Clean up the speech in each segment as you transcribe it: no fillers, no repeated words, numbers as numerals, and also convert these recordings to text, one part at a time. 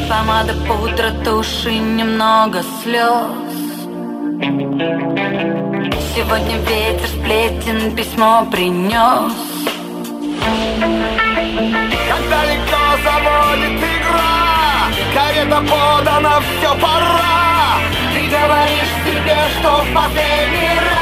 Помада, пудра, тушь и немного слез. Сегодня ветер сплетен, письмо принес. Когда далеко заводит игра, карета подана, все пора. Ты говоришь себе, что в последний раз.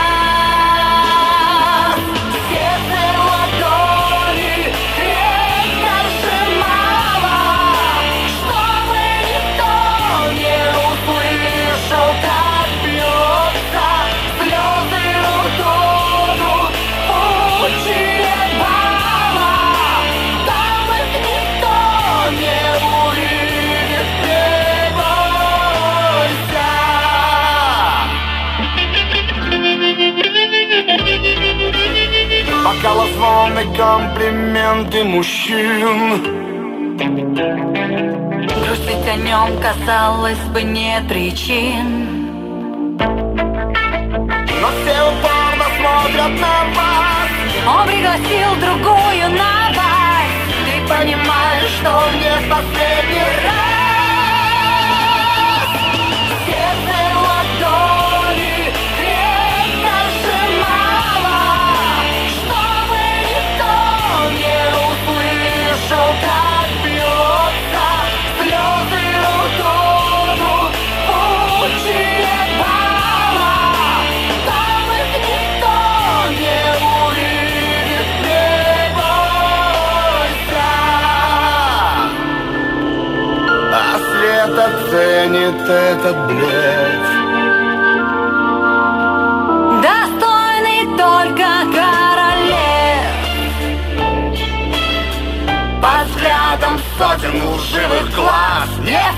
Сердце в ладони крепко сжимало, чтобы никто не услышал, как бьется. Слезы утонут в пучине бала. Там их никто не увидит, не бойся. Бокалы, звоны, комплименты мужчин. Грустить о нем, казалось бы, нет причин. Но все упорно смотрят на вас. Он пригласил другую на вас. Ты понимаешь, что не в последний раз. Сердце в ладони крепко сжимало, чтобы никто не услышал, как бьется. Слезы утонут в пучине бала. Там их никто не увидит, не бойся. А свет оценит этот блеф. Достойный только королев. Под взглядом сотен лживых глаз не